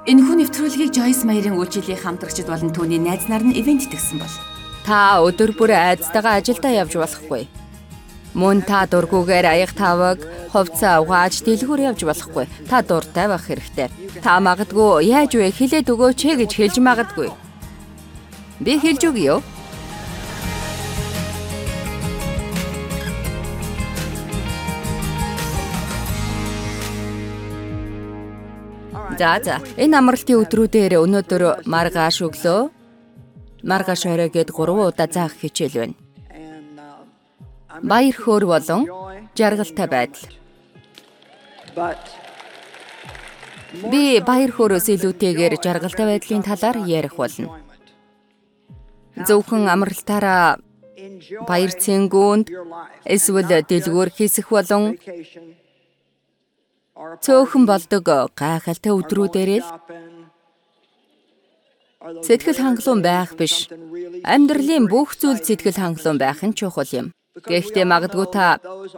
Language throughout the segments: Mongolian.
Энэхүү нэвтрүүлгийг Joyce Meyer-ийн үйлчиллийн хамтрагчид болон түүний найз нар нь ивент итгэсэн бол. Та өдөр бүр айцтайгаа ажилдаа явж болохгүй. Мөн та дургүйгээр аяг таваг, хувцас угааж дэлгүүр явж болохгүй. Та дуртай байх хэрэгтэй. Та магадгүй яаж вэ хэлээд өгөөч гэж хэлж магадгүй. Би хэлж өгье юу? За энэ амралтын өдрүүдээр өнөөдөр маргааш өглөө маргааш орой гээд 3 удаа заах хичээл байна. Баяр хөөр болон жаргалтай байдал. Би баяр хөөрөөс илүүтэйгээр жаргалтай байдлын талаар ярих болно. Зөвхөн амралтаараа баяр цэнгүүнд эсвэл дэлгүүр хийсэх болон цөөхөн болдог гайхалтай өдрүүдээр л сэтгэл хангалуун байх биш. Амьдралын бүх зүйл сэтгэл хангалуун байх нь чухал юм. Гэхдээ магадгүй та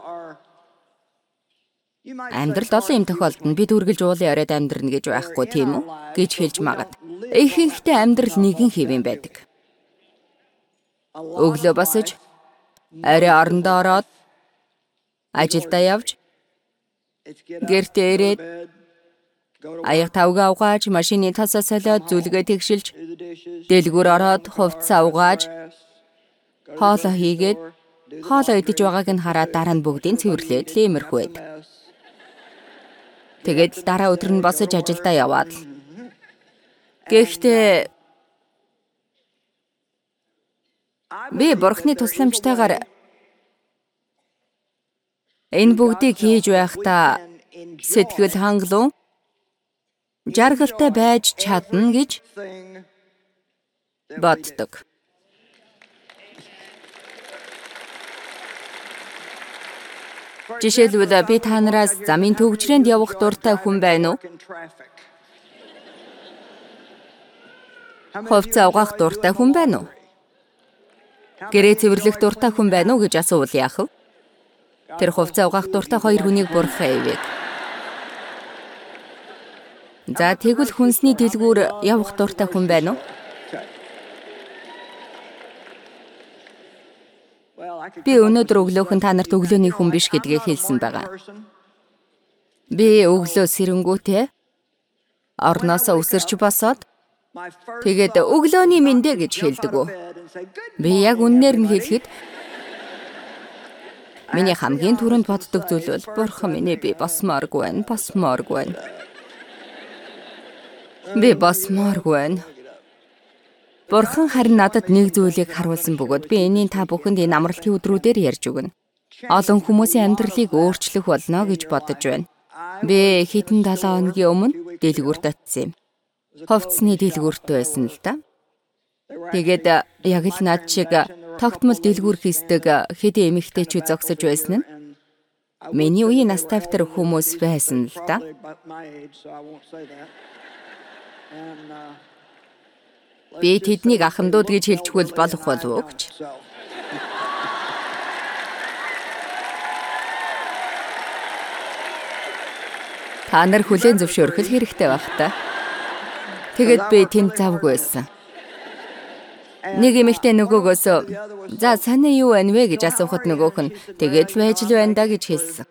амьдрал олон юм тохиолдно. Бид үргэлж уулын оройд амьдрна гэж байхгүй тийм үү? Гэж хэлж магад. Ихэнхдээ амьдрал нэгэн хэвэн байдаг. Өглөө босож, орой орондоо ороод, ажилдаа явж, гэртээ ирээд, аяг тавгаа угааж, машины тасаа солиод, зүлгээ тэгшилж, дэлгүүр ороод, хувцас угааж, хоолоо хийгээд, хоолоо идэж байгааг нь хараад дараа нь бүгдийг цэвэрлээд л иймэрхүү байд. Тэгээд дараа өдөр нь босож ажилдаа яваад. Гэхдээ би Бурхны тусламжтайгаар энэ бүгдийг хийж байхдаа сэтгэл хангалуун, жаргалтай байж чадна гэж боддог. Жишээлбэл би та нараас замын төвчрөнд явах дуртай хүн байна уу? Хувцас угаах дуртай хүн байна уу? Гэрээ цэвэрлэх дуртай хүн байна уу гэж асуувал яах вэ? Тэр хувцас угаах дуртай хоёр хүнийг бурхан ивэг. За тэгвэл хүнсний дэлгүүр явах дуртай хүн байна уу? Би өнөөдөр өглөөхөн та нарт өглөөний хүн биш гэдгийг хэлсэн байгаа. Би өглөө сэрэнгүүтээ орноосоо үсэрч босоод тэгээд өглөөний мэндэ гэж хэлдэг үү. Би яг үннээр нь хэлэхэд миний хамгийн түрүүнд боддог зүйл бол бурхан минь би босмооргүй байна. Би босмооргүй байна. Бурхан харин надад нэг зүйлийг харуулсан бөгөөд би энийн та бүхэнд энэ амралтын өдрүүдээр ярьж өгнө. Олон хүмүүсийн амьдралыг өөрчлөх болно гэж бодож байна. Би хэдэн 7 хоногийн өмнө дэлгүүрт очив. Хувцсны дэлгүүрт байсан л да. Тэгээд яг л над шиг тогтмол дэлгүүр хийсдэг хэдэн эмэгтэйчүүд зогсож байсан нь миний үеийн настайвтар хүмүүс байсан л да. Би тэднийг ахмадууд гэж хэлчихвэл болох болов уу гэж. Та нар хүлээн зөвшөөрөх хэрэгтэй байх та. Тэгээд би тэнд завгүй байсан. Нэг эмэгтэй нөгөөгөөс "За саний юу байна вэ?" гэж асуухад нөгөөх нь "Тэгээд л байж л байна да" гэж хэлсэн.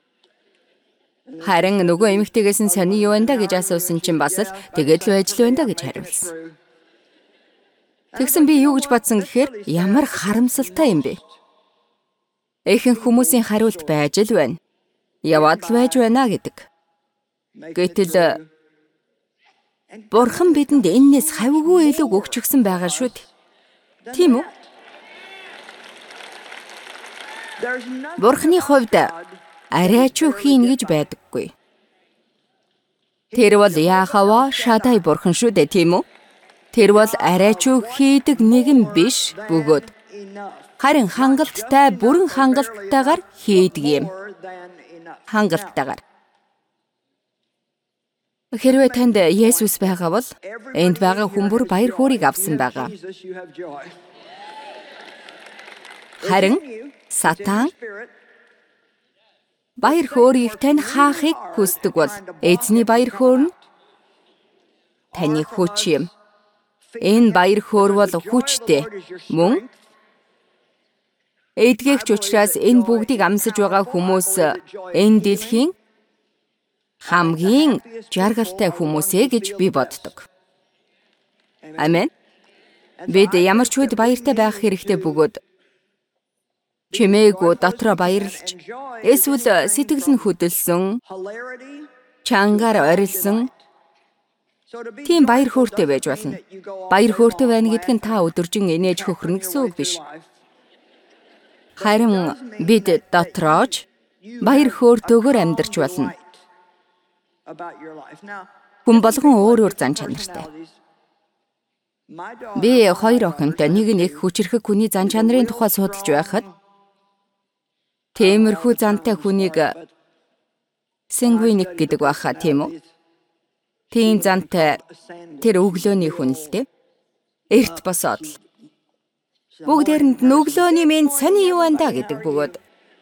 Харин нөгөө эмэгтэйгээс нь "Саний юу байна да" гэж асуусан чинь бас л "Тэгээд л байж л байна да" гэж хариулсан. Тэгсэн би юу гэж бодсон гэхээр ямар харамсалтай юм бэ? Ихэнх хүмүүсийн хариулт байж л байна. Яваад л байж байна гэдэг. Гэтэл Бурхан бидэнд энэс хавьгүй илүү өгч өгсөн байгаа шүү дээ. Тийм үү? Бурханы хувьд арайч юу хийн гэж байдаггүй. Тэр бол Яхава Шадай Бурхан шүү дээ, тийм үү? Тэр бол арайч юу хийдэг нэгэн биш бөгөөд харин хангалттай, бүрэн хангалттайгаар хийдэг юм. Хангалттайгаар. Хэрвээ танд Есүс байгаа бол энд байгаа хүн бүр баяр хөөргийг авсан байгаа. Харин Сатан баяр хөөргийг тань хаахыг хүсдэг бол эзний баяр хөөр нь таны хүч юм. Энэ баяр хөөр бол хүчтэй. Мөн эдгэгч учраас энэ бүгдийг амсаж байгаа хүмүүс энэ дэлхийн хамгийн жаргалтай хүмүүсээ гэж би боддог. Амен. Бид ямар ч үед баяртай байх хэрэгтэй бөгөөд чимээгүй дотроо баярлж, эсвэл сэтгэл нь хөдөлсөн, чангаар орилсон тийм баяр хөөртэй байж болно. Баяр хөөртэй байна гэдэг нь та өдөржин инээж хөхрөн гэсэн үг биш. Харин бид дотроож баяр хөөртэйгээр амьдарч болно. Хүн болгон өөр өөр зан чанартай. Би 2 охинтой нэг их хүчрхэг хүний зан чанарын тухай судалж байхад тиймэрхүү зантай хүнийг сангвиник гэдэг байхаа, тийм үү? Тийм зантай тэр өглөөний хүн л дээ. Эрт босоод л бүгдээрэнд өглөөний минь сони юу андаа гэдэг бөгөөд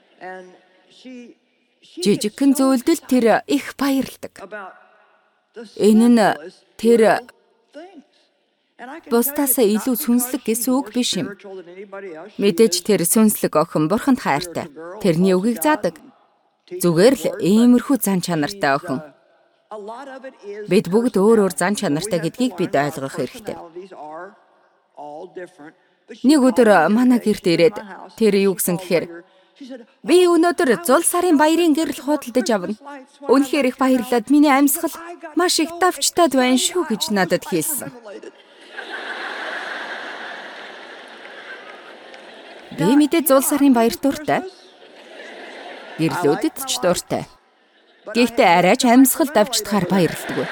жижигхэн зөвлөлд тэр их баярлдаг. Энэ нь тэр бусдаасаа илүү сүнслэг гэсэн үг биш юм. Мэдээж тэр сүнслэг охин бурханд хайртай. Тэрний үгийг заадаг. Зүгээр л иймэрхүү зан чанартай охин. Бид бүгд өөр өөр зан чанартай гэдгийг бид ойлгох хэрэгтэй. Нэг өдөр манай гэрт ирээд тэр юу гэсэн гэхээр би өнөөдөр зул сарын баярын гэрэл худалдаж авна. Үнэхээр их баярлаад миний амьсгал маш их давчтаад байна шүү гэж надад хэлсэн. Би мэдээ зул сарын баяр дуртай. Гэрлүүдэд ч дуртай. Гэхдээ арайч амьсгал давчдахаар баярлдаг.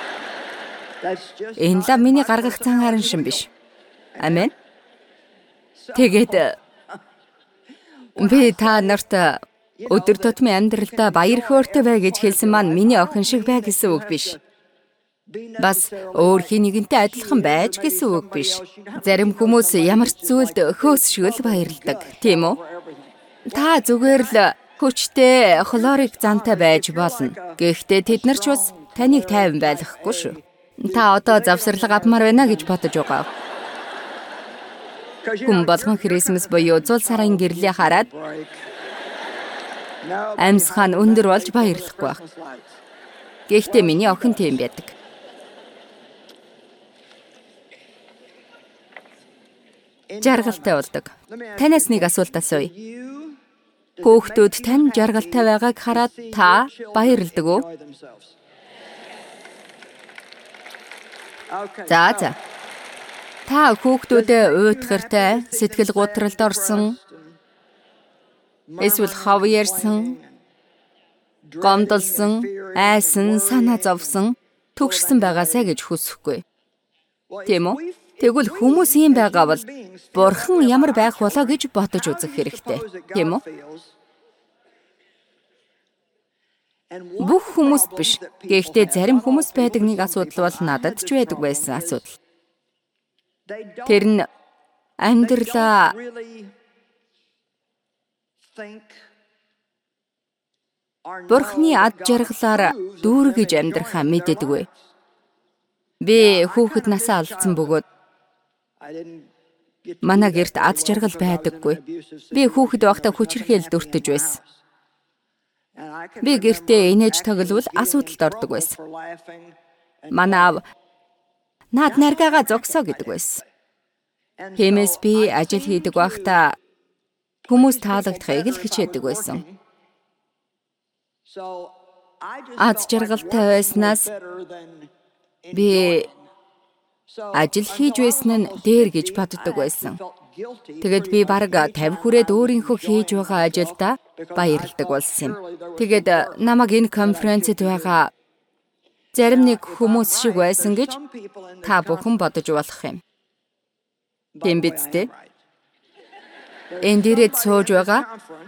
Энэ л миний гаргах цан харан шин биш. Амен. Тэгээд би та нарт өдөр тутмын амьдралдаа баяр хөөртэй бай гэж хэлсэн маань миний охин шиг бай гэсэн үг биш. Бас өөр хий нэгэнтэй адилхан байж гэсэн үг биш. Зарим хүмүүс ямар ч зүйлд хөөс шиг л баярлдаг, тийм үү? Та зүгээр л хүчтэй хлорик зантай байж болно. Гэхдээ тэд нар ч бас таныг тайван байлгахгүй шүү. Та одоо завсарлага авмаар байна гэж бодож байгаа. Хүн болгон Крисмас буюу зул сарын гэрлийг хараад амьсгаа нь өндөр болж баярлахгүй байх. Гэхдээ миний охин тийм байдаг. Жаргалтай болдог. Танаас нэг асуулт асууя. Хүүхдүүд тань жаргалтай байгааг хараад та баярлдаг уу? За. Та хүүхдүүдээ уйтгартай, сэтгэл гутралд орсон, эсвэл хов ярьсан, гомдолсон, айсан, санаа зовсон, түгшсэн байгаасаа гэж хүсэхгүй. Тийм үү? Тэгвэл хүмүүс юм байгаа бол бурхан ямар байх болоо гэж бодож үзэх хэрэгтэй. Тийм үү? Бүх хүмүүст биш. Гэхдээ зарим хүмүүс байдаг нэг асуудал бол надад ч байдаг байсан асуудал. Тэр нь амьдралаа бурханы ад жаргалаар дүүргэж амьдрахаа мэддэггүй. Би хүүхэд насаа алдсан бөгөөд манай гэрт ад жаргал байдаггүй. Би хүүхэд байхдаа хүчирхийлэл дуртаж байсан. Би гэртээ инээж тогловол асуудалд ордог байсан. Манай аав наад наргаага зогсоо гэдэг байсан. Тиймээс би ажил хийдэг байхдаа хүмүүс таалагдахыг л хичээдэг байсан. Ад жаргалтай байснаас би ажил хийж байсан нь дээр гэж боддог байсан. Тэгэд би бараг 50 хүрээд өөрийнхөө хийж байгаа ажилдаа баярлдаг болсон юм. Тэгэд намайг энэ конференцэд байгаа зарим нэг хүмүүс шиг байсан гэж та бүхэн бодож болох юм. Тийм биз дээ? Энд ирээд сууж байгаа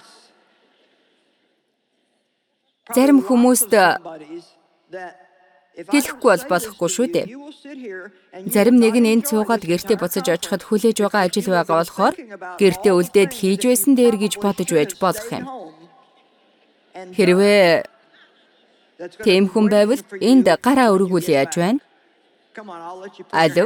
зарим хүмүүст хэлэхгүй бол болохгүй шүү дээ. Зарим нэг нь энд цуугаад гэртээ буцаж очиход хүлээж байгаа ажил байгаа болохоор гэртээ үлдээд хийж байсан дээр гэж бодож байж болох юм. Хэрвээ тийм хүн байвал энд гараа өргүүл яаж байна? Алло.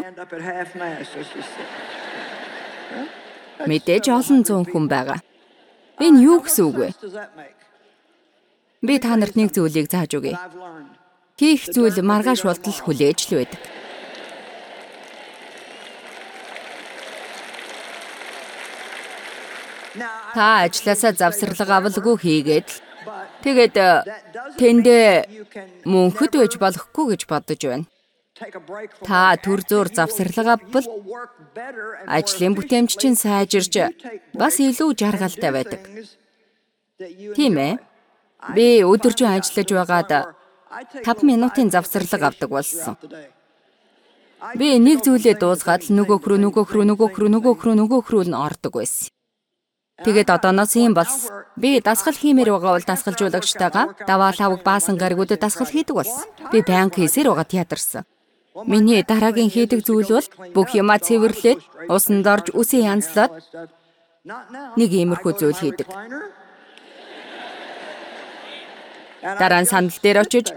Мэдээж олон зуун хүн байгаа. Энэ юу гэсэн үг вэ? Би та нарт нэг зүйлийг зааж өгье. Хийх зүйл маргааш болтол хүлээж л байдаг. Та ажилласаа завсарлага авалгүй хийгээд тэгээд тэндээ мөнхөд байж болохгүй гэж бодож байна. Та төр зуур завсарлага авбал ажлын бүтээмж чинь сайжирч бас илүү жаргалтай байдаг. Тийм ээ. Би өдөржин ажиллаж байгаад 5 минутын завсарлага авдаг болсон. Би нэг зүйлээ дуусгаад нөгөөх рүү нь ордог байсан. Тэгээд одооноос юм болсон. Би дасгал хиймээр байгаа бол дасгалжуулагчтайгаа даваа лавг баасан гаригуудад дасгал хийдэг болсон. Би банк хийсээр байгаа театрсан. Миний дараагийн хийдэг зүйл бол бүх юмаа цэвэрлээд, усанд орж үсээ янзлаад нэг иймэрхүү зүйл хийдэг. Дараа нь сандал дээр очиж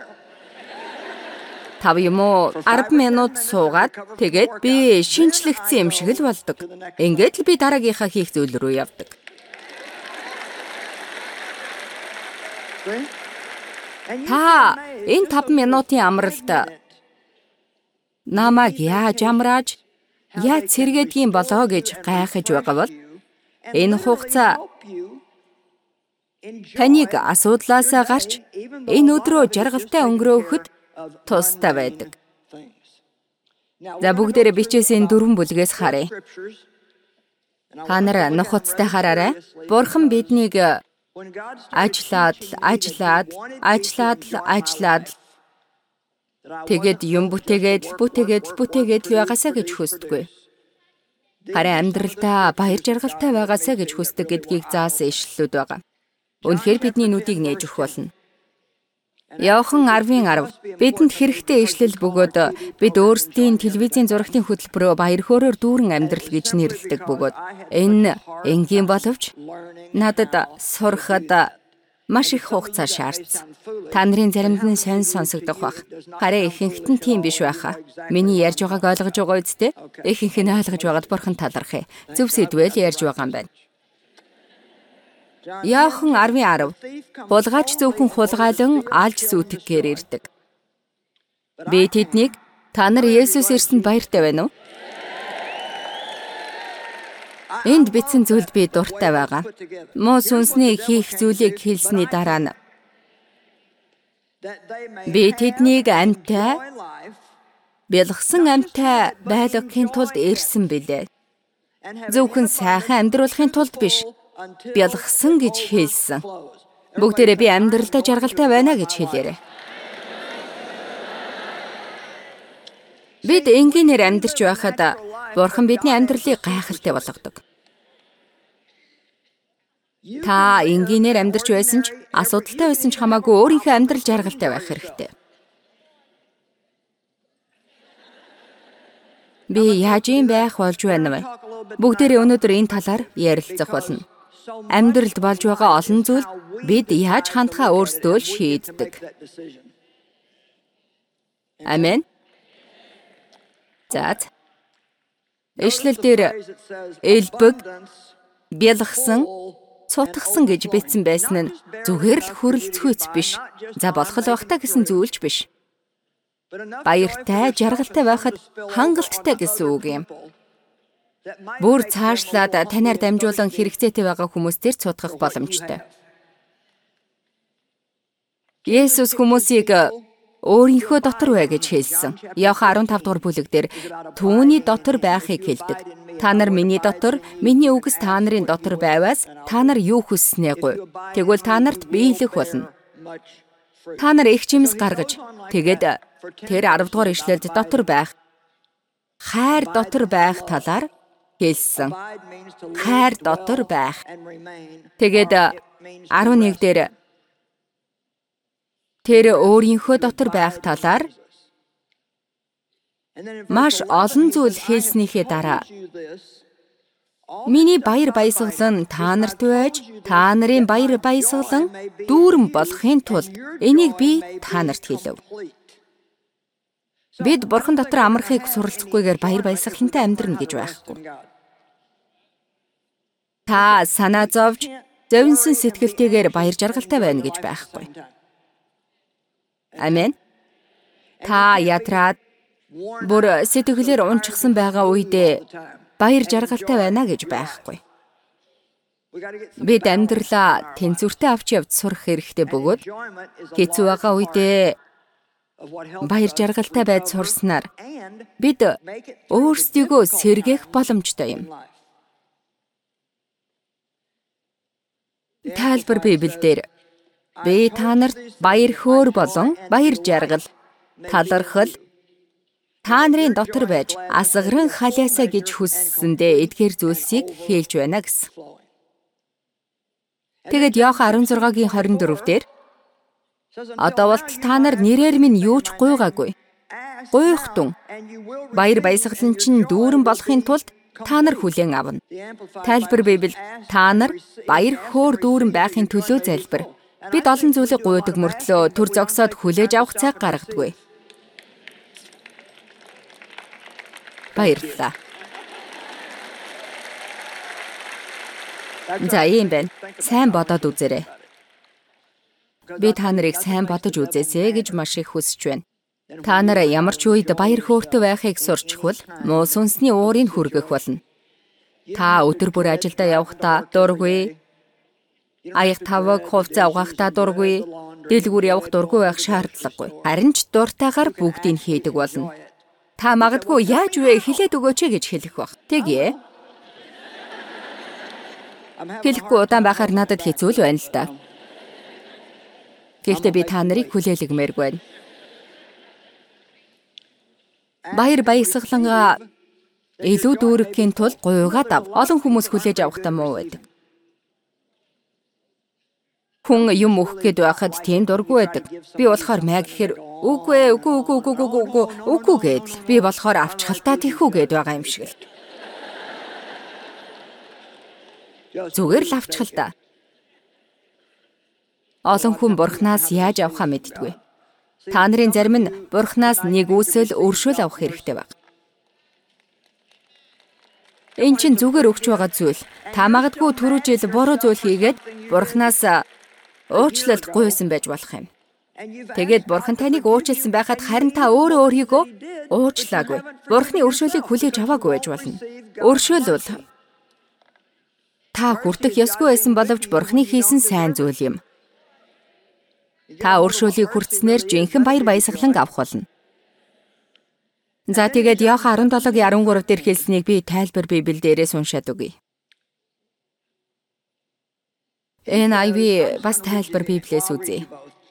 5 юм уу 10 минут суугаад тэгээд би шинжлэгдсэн юм шиг л болдог. Ингээд л би дараагийнхаа хийх зүйл рүү явдаг. Та энэ 5 минутын амралт намайг яаж амрааж, яаж сэргээдгийм болоо гэж гайхаж байгаа бол энэ хугацаа таныг асуудлаасаа гарч энэ өдрөө жаргалтай өнгөрөөхөд тустай байдаг. За бүгдээрээ бичээсийн 4 бүлгээс харъя. Та нар нухацтай хараарай. Бурхан биднийг ажиллаад тэгээд юм бүтээгээд л байгаасаа гэж хүсдэггүй. Харин амьдралдаа баяр жаргалтай байгаасаа гэж хүсдэг гэдгийг заасан ишлэлүүд байгаа. Үнэхээр бидний нүдийг нээж өгөх болно. Иохан 10:10 бидэнд хэрэгтэй ишлэл бөгөөд бид өөрсдийн телевизийн зурагтын хөтөлбөрөөр баяр хөөрөөр дүүрэн амьдрал гэж нэрлэдэг бөгөөд энэ энгийн боловч надад сурахад маш их хугацаа шаардсан. Та нарын заримд нь сонь сонсогдох бах. Харин ихэнхэд нь тийм биш байхаа. Миний ярьж байгааг ойлгож байгаа үсттэй? Ихэнх нь ойлгож байгаад бурхан талархъя. Зөв сэдвэл ярьж байгаа юм байна. Иохан 10:10 хулгайч зөвхөн хулгайлан алж сүйтгэхээр ирдэг. Би тэднийг та нар Есүс ирсэнд баяртай байна уу? Энд бичсэн зүйлд би дуртай байгаа. Муу сүнсний хийх зүйлийг хэлсний дараа нь би тэднийг амьтай, бэлгсэн амьтай байлгахын тулд ирсэн билээ. Зөвхөн сайхан амьдруулахын тулд биш, бэлгсэн гэж хэлсэн. Бүгдээрээ би амьдралдаа жаргалтай байна гэж хэлээрэй. Бид энгийнээр амьдарч байхад Бурхан бидний амьдралыг гайхалтай болгодог. Та энгийнээр амьдарч байсан ч, асуудалтай байсан ч хамаагүй өөрийнхөө амьдрал жаргалтай байх хэрэгтэй. Би яаж юм байх болж байна вэ? Бүгдээрээ өнөөдөр энэ талаар ярилцах болно. Амьдралд болж байгаа олон зүйл бид яаж хандхаа өөрсдөө л шийддэг. Амен. За. Ишлэл дээр элбэг, бэлгсэн, цутгсан гэж бичсэн байсан нь зүгээр л хүрэлцгүйц биш. За болох л байх та гэсэн зүйлч биш. Баяртай, жаргалтай байхад хангалттай гэсэн үг юм. Бүр цаашлаад танаар дамжуулан хэрэгцээтэй байгаа хүмүүстээр цутгах боломжтой. Есүс хүмүүсийг өөрийнхөө дотор бай гэж хэлсэн. Иохан 15 дугаар бүлэг дээр түүний дотор байхыг хэлдэг. Та нар миний дотор, миний үгс та нарын дотор байваас та нар юу хүсснээ гуй. Тэгвэл та нарт биелэх болно. Та нар их жимс гаргаж, тэгээд тэр 10 дугаар ишлэлд дотор байх, хайр дотор байх талаар хэлсэн. Хайр дотор байх. Тэгээд 11 дээр тэр өөрийнхөө дотор байх талаар маш олон зүйл хэлснийхээ дараа миний баяр баясгалан та нарт байж, та нарын баяр баясгалан дүүрэн болохын тулд энийг би та нарт хэлэв. Бид Бурхан дотор амархыг суралцахгүйгээр баяр баясгалантай амьдрна гэж байхгүй. Та санаа зовж, зовнсон сэтгэлтэйгээр баяр жаргалтай байна гэж байхгүй. Амен. Та ятраад бүр сэтгэлээр унчихсан байгаа үедээ баяр жаргалтай байна гэж байхгүй. Бид амьдралаа тэнцвэртэй авч явж сурах хэрэгтэй бөгөөд хэцүү байгаа үедээ баяр жаргалтай байж сурснаар бид өөрсдийгөө сэргээх боломжтой юм. Тайлбар Библиэлд би та нарт баяр хөөр болон баяр жаргал, талархал та нарын дотор байж асгаран халиасаа гэж хүссэндээ эдгээр зүйлсийг хэлж байна гэсэн. Тэгэд Иохан 16-гийн 24 дээр одоо болтол та нар нэрээр минь юу ч гуйгаагүй. Гуйхтун. Баяр баясгалан чинь дүүрэн болохын тулд та нар хүлээн авна. Тайлбар Библи та нар баяр хөөр дүүрэн байхын төлөө залбир. Бид олон зүйлийг гуйдаг мөртлөө төр зогсоод хүлээж авах цаг гаргадаггүй. Баярлалаа. За ийм байна. Сайн бодоод үзээрэй. Би та нарыг сайн бодож үзээсэй гэж маш их хүсэж байна. Та нараа ямар ч үед баяр хөөртэй байхыг сурчхвал муу сүнсний уурыг хүргэх болно. Та өдөр бүр ажилдаа явахдаа дургүй, аяг тавг хувцас угаахдаа дургүй, дэлгүүр явах дургүй байх шаардлагагүй. Харин ч дуртайгаар бүгдийг хийдэг болно. Та магадгүй яаж вэ хэлээд өгөөч гэж хэлэх бах. Тэгье. Хэлэхгүй удаан байхаар надад хэцүү л байна л да. Гэхдээ би та нарыг хүлээлгэмээр байна. Баяр баясгалангаа илүү дүүрэхийн тулд гуйгаад ав. Олон хүмүүс хүлээж авахтаа муу байдаг. Хүн юм өгөх гээд байхад тийм дургүй байдаг. Би болохоор маа гэхээр үгүй гээд л би болохоор авчхалтаа тийхүү гээд байгаа юм шиг л. Зүгээр л авчхалтаа. Олон хүн Бурханаас яаж авахаа мэддэггүй. Та нарын зарим нь Бурханаас нэг үсэл өршөөл авах хэрэгтэй баг. Энд чинь зүгээр өгч байгаа зүйл. Та магадгүй түрүү жил буруу зүйл хийгээд Бурханаас уучлалт гуйсан байж болох юм. Тэгээд Бурхан таныг уучлсан байхад харин та өөрөө өөрийгөө уучлаагүй. Бурханы өршөөлийг хүлээж аваагүй байж болно. Өршөөл бол та хүртэх ёсгүй байсан боловч Бурханы хийсэн сайн зүйл юм. Та өршөөлийг хүртснээр жинхэнэ баяр баясгалан авах болно. За тэгээд Иохан 17-гийн 13 дээр хэлснийг би тайлбар Библи дээрээс уншаад өгье. NIV бас тайлбар Библиэс үзье.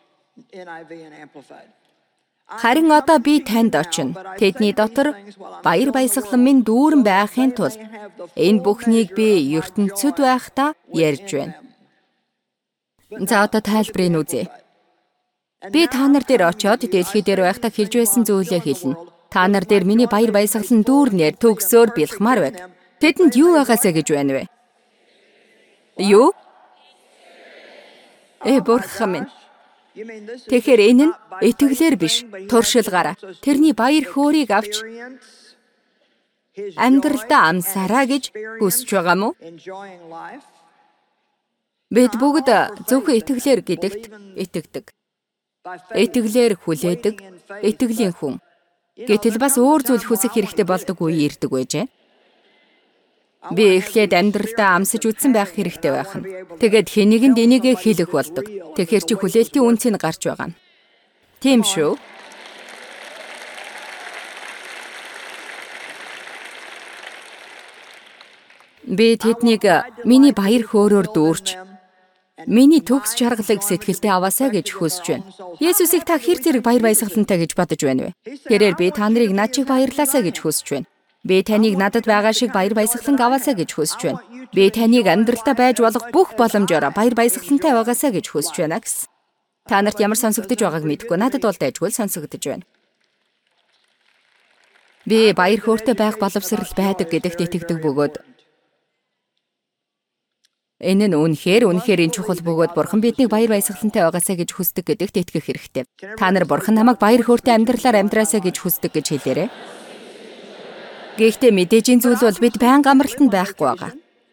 Харин одоо би танд очино. Тэдний дотор баяр баясгалан минь дүүрэн байхын тулд энэ бүхнийг би ертөнцөд байхдаа ярьж байна. За одоо тайлбарыг үзье. Би та нар дээр очиод дэлхий дээр байхдаа хэлж байсан зүйлээ хэлнэ. Та нар дээр миний баяр баясгалан дүүрнээр төгсөөр бэлхмаар байг. Тэдэнд юу байгаасаа гэж байна вэ? Юу? Бурхан минь. Тэгэхээр энэ нь итгэлээр биш, туршилгаараа тэрний баяр хөөргийг авч амьдралдаа амсараа гэж хүсэж байгаа мó? Бид бүгд зөвхөн итгэлээр гэдэгт итгэдэг. Итгэлээр хүлээдэг, итгэлийн хүн. Гэтэл бас өөр зүйл хүсэх хэрэгтэй болдог үе ирдэг байжээ. Би эхлээд амьдралдаа амсаж үтсэн байх хэрэгтэй байх нь. Тэгээд хэнийг нь энийгээ хэлэх болдог. Тэгэхээр чи хүлээлтийн үнцийг гарч байгаа нь. Тийм шүү. Би тэднийг миний баяр хөөрөөр дүүрч, миний төгс жаргалыг сэтгэлдээ аваасаа гэж хүсэж байна. Есүсийг та хэр зэрэг баяр баясгалантай гэж бодож байна вэ? Тэрээр би та нарыг над чиг баярлаасаа гэж хүсэж байна. Би таныг надад байгаа шиг баяр баясгалан аваасаа гэж хүсэж байна. Би таныг амьдралдаа байж болох бүх боломжоор баяр баясгалантай байгаасаа гэж хүсэж байна гэсэн. Та нарт ямар сонсогдож байгааг мэдэхгүй. Надад бол дайжгүй сонсогдож байна. Би баяр хөөртэй байх боловсрал байдаг гэдэгт итгэдэг бөгөөд Энэ нь үнэхээр энэ чухал бөгөөд Бурхан биднийг баяр баясгалантай байгаасаа гэж хүсдэг гэдэгт итгэх хэрэгтэй. Та нар Бурхан намайг баяр хөөртэй амьдралаар амьдраасаа гэж хүсдэг гэж хэлээрэй. Гэхдээ мэдээжийн зүйл бол бид байнга амралтанд байхгүй байгаа.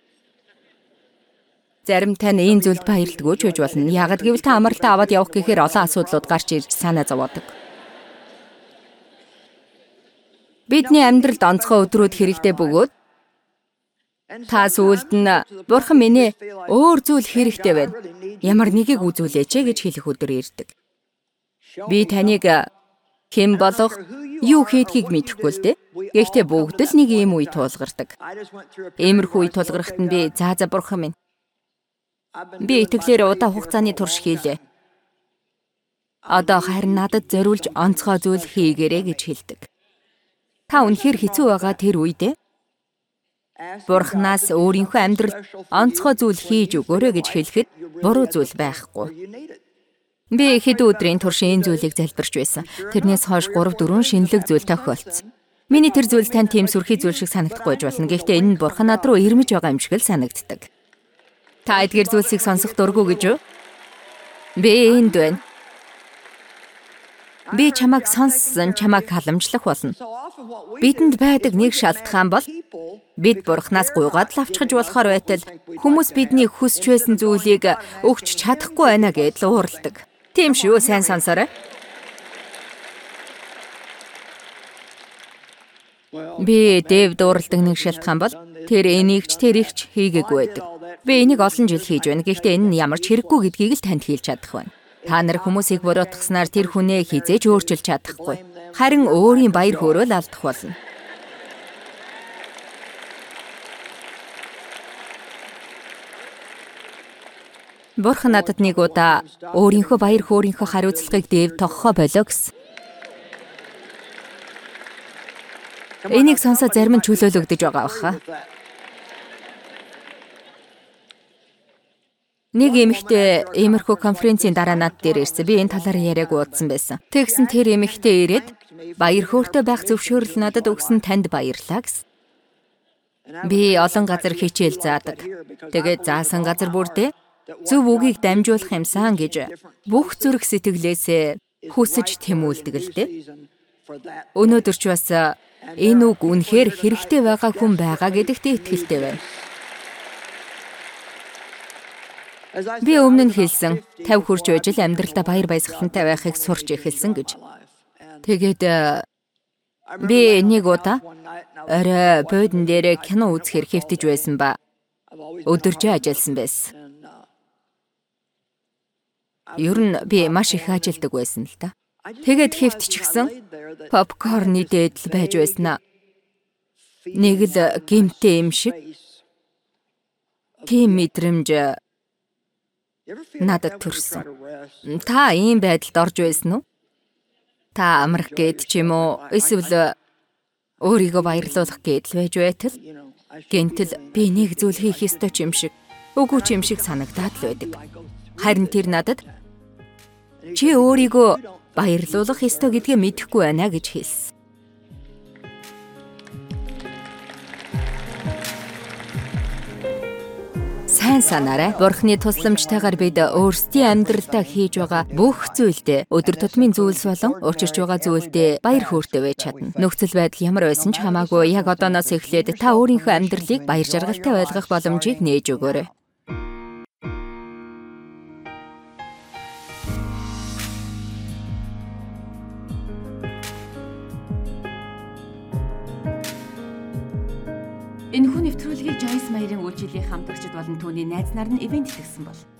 Зарим тань энэ зүйлд баярлдаггүй ч гэж болно. Ягд гэвэл та амралтаа аваад явах гэхээр олон асуудлууд гарч ирж санаа зовоодог. Бидний амьдралд онцгой өдрүүд хэрэгтэй бөгөөд та сүүлд нь Бурхан минь өөр зүйл хэрэгтэй байна. Ямар нэгийг үзүүлээч гэж хэлэх өдөр ирдэг. Би таныг хэн болох, юу хийдгийг мэдэхгүй л дээ. Гэхдээ бүгд л нэг ийм үе тулгардаг. Иймэрхүү үе тулгархад нь би за Бурхан минь. Би итгэлээр удаа хугацааны турш хийлээ. Одоо харин надад зориулж онцгой зүйл хийгээрэй гэж хэлдэг. Та үнэхээр хэцүү байгаа тэр үедээ Бурханаас өөрийнхөө амьдралд онцгой зүйл хийж өгөөрэй гэж хэлэхэд буруу зүйл байхгүй. Би хэд өдрийн турш энэ зүйлийг залбирч байсан. Тэрнээс хойш 3-4 шинэлэг зүйл тохиолдсон. Миний тэр зүйл тань тийм сүрхий зүйл шиг санагдахгүй байж болно. Гэхдээ энэ нь Бурхан над руу ирмэж байгаа юм шиг л санагддаг. Та эдгээр зүйлсийг сонсох дургүй гэж юу? Би энд байна. Би чамайг сонссон, чамайг халамжлах болно. Бидэнд байдаг нэг шалтгаан бол бид Бурханаас гуйгаад л авчхаж болохоор байтал хүмүүс бидний хүсч байсан зүйлийг өгч чадахгүй байна гэдэл уурладаг. Тийм шүү, сайн сонсоорой. Би Дэвид уурладаг нэг шалтгаан бол тэр энийг ч тэрийг ч хийгээгүй байдаг. Би энийг олон жил хийж байна. Гэхдээ энэ нь ямар ч хэрэггүй гэдгийг л танд хэлж чадах байна. Та нар хүмүүсийг буруутгаснаар тэр хүнээ хизээж өөрчилж чадахгүй. Харин өөрийн баяр хөөрөөл алдах болно. Бурхан надад нэг удаа өөрийнхөө баяр хөөрийнхөө хариуцлагыг Дэв тогхоо болоо гэсэн. Энийг сонсоод зарим нь чөлөөлөгдөж байгаа баха. Нэг эмэгтэй иймэрхүү конференцийн дараа над дээр ирсэн. Би энэ талаар яриаг уудсан байсан. Тэгсэн тэр эмэгтэй ирээд баяр хөөртэй байх зөвшөөрөл надад өгсөн танд баярлалаа гэсэн. Би олон газар хичээл заадаг. Тэгээд заасан газар бүрдээ зөв үгийг дамжуулах юмсан гэж бүх зүрх сэтгэлээсээ хүсэж тэмүүлдэг л дээ. Өнөөдөр ч бас энэ үг үнэхээр хэрэгтэй байгаа хүн байгаа гэдэгт итгэлтэй байна. Би өмнө нь хэлсэн 50 хүрч байж л амьдралдаа баяр баясгалантай байхыг сурч эхэлсэн гэж. Тэгээд би нэг удаа орой буудан дээр кино үзэхээр хэвтэж байсан ба өдөржин ажилласан байсан. Ер нь би маш их ажилдаг байсан л та. Тэгээд хэвтчихсэн попкорны дээдл байж байснаа. Нэг л гэмтэй юм шиг тийм мэдрэмж надад төрсөн. Та ийм байдалд орж байсан уу? Та амрах гээд ч юм уу эсвэл өөрийгөө баярлуулах гээд л байж байтал гэнтэл би нэг зүйл хийх ёстой ч юм шиг, үгүй ч юм шиг санагдаад л байдаг. Харин тэр надад чи өөрийгөө баярлуулах ёстой гэдгээ мэдэхгүй байна гэж хэлсэн. Сайн санаарай. Бурхны тусламжтайгаар бид өөрсдийн амьдралдаа хийж байгаа бүх зүйлдээ өдөр тутмын зүйлс болон учирч байгаа зүйлдээ баяр хөөртэй байж чадна. Нөхцөл байдал ямар байсан ч хамаагүй яг одооноос эхлээд та өөрийнхөө амьдралыг баяр жаргалтай байлгах боломжийг нээж өгөөрэй. Энэхүү нэвтрүүлгийг Joyce Meyer-ийн үйлчилгээ хамтрагчид болон түүний найз нар нь ивент хийсэн бол